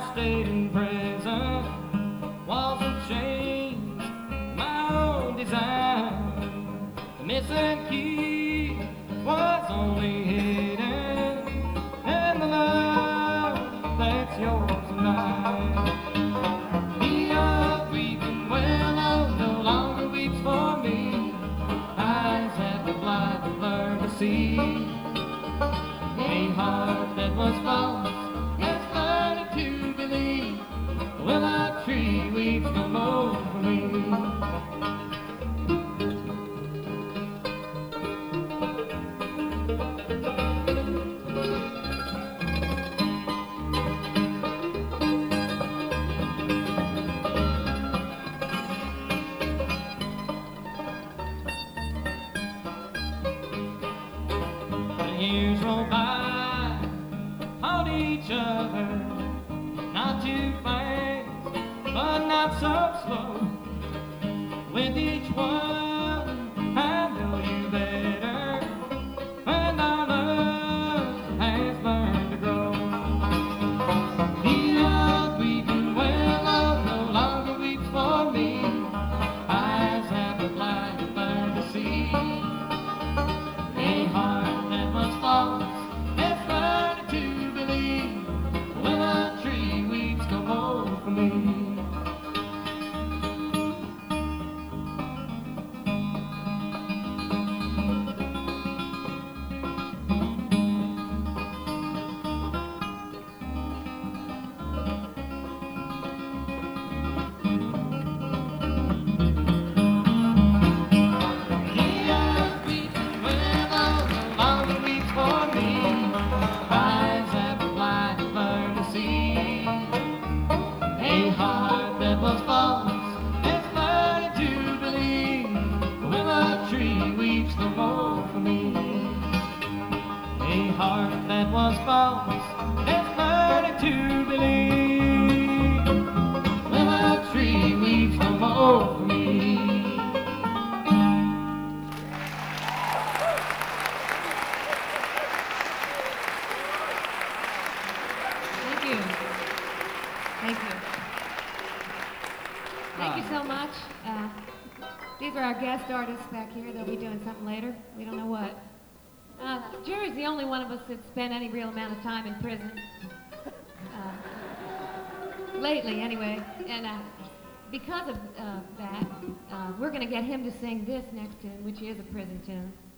stayed in prison, walls of chains, my own design. The missing key was only hidden in the love that's yours and mine. The old weeping willow no longer weeps for me. Eyes that were blind have learned to see. A heart that was false has learned to believe. The willow tree weeps no more for me. Years roll by on each other, not too fast, but not so slow. With each one, I know you better, and our love has learned to grow. The old weeping willow no longer weeps for me. Eyes have the blind have learned to see. A heart that was false has learned to believe. The willow tree weeps no more for me. A heart that was false has learned to believe. The willow tree weeps no more for me. A heart that was false has learned to believe. The willow tree weeps no more for me. Thank you. Thank you. Thank you so much. These are our guest artists back here. They'll be doing something later. We don't know what. Jerry's the only one of us that's spent any real amount of time in prison. Lately, anyway. And because of that, we're going to get him to sing this next tune, which is a prison tune.